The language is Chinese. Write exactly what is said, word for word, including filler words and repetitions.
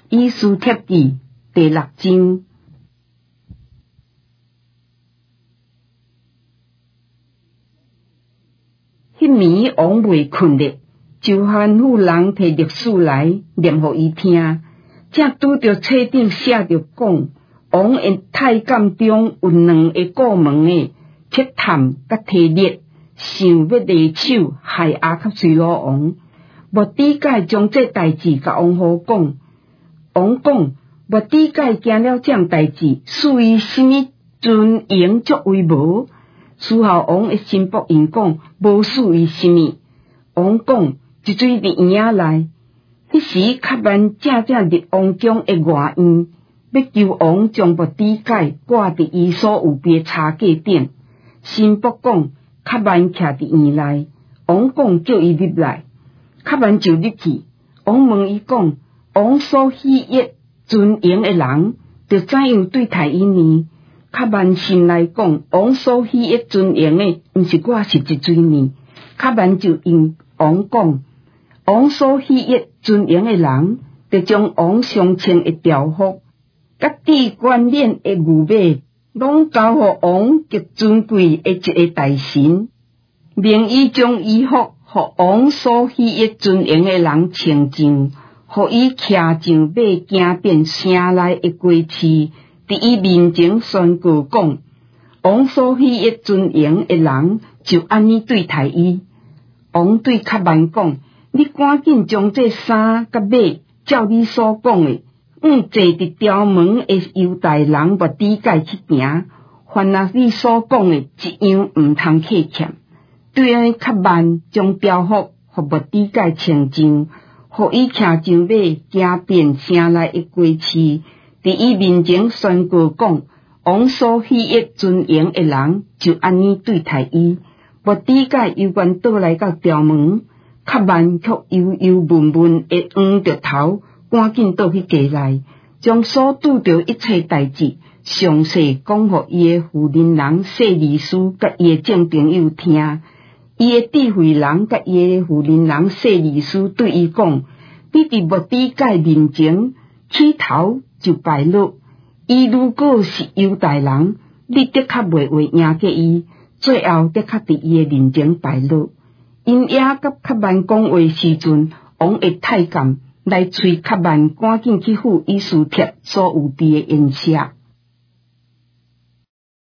以书帖记第六章。迄暝王未困咧，就吩咐人摕历史来念互伊听。正拄着册顶写着讲，王的太监中有两个过门的铁探甲提列，想要勒手害亚甲随罗王。莫底改将这代志甲王好讲。王讲，莫底改惊了这样代志，属于什么尊严作为无？事后王的心腹因讲，无属于什么。王讲，一水伫院仔内。迄时较慢正正入王宫的外院，要求王将莫底改挂伫伊所有别茶架顶。心腹讲，较慢徛伫院内。王讲叫伊入来，较慢就入去。王问伊讲，王所喜悦尊严的人，着怎样对待伊呢？较慢心内讲，王所喜悦尊严的，毋是我，是一水呢。较慢就因王讲，王所喜悦尊严的人，着将王上穿的条服，甲戴冠冕的牛马，拢交互王极尊贵的一个大臣，命伊将衣服互王所喜悦尊严的人穿上，互伊骑上马，行遍城内的街市，伫伊面前宣告讲，王所喜悦尊严的人就安尼对待伊。王对较慢讲，你赶紧将这衫甲马照你所讲的，嗯，坐伫条门的犹大人莫底改去行，凡若你所讲的一样毋通客欠。对安较慢将条服互莫底改穿上，互伊骑上马，行遍城内的街市，伫伊面前宣告讲，王所喜悦尊严的人就安尼对待伊。莫底改犹原倒来到条门，较慢却悠悠闷闷的昂着头，赶紧倒去家内，将所拄着一切代志详细讲互伊的妇人人谢利斯甲伊的正朋友听。伊的智慧人甲伊的妇人人谢利斯对伊讲，你伫莫底改面前起头就败落，伊如果是犹大人，你的确袂会赢过伊，最后的确伫伊的面前败落。因也甲较慢讲话时阵，王的太监来催较慢赶紧去赴以斯帖所有伫的宴舍。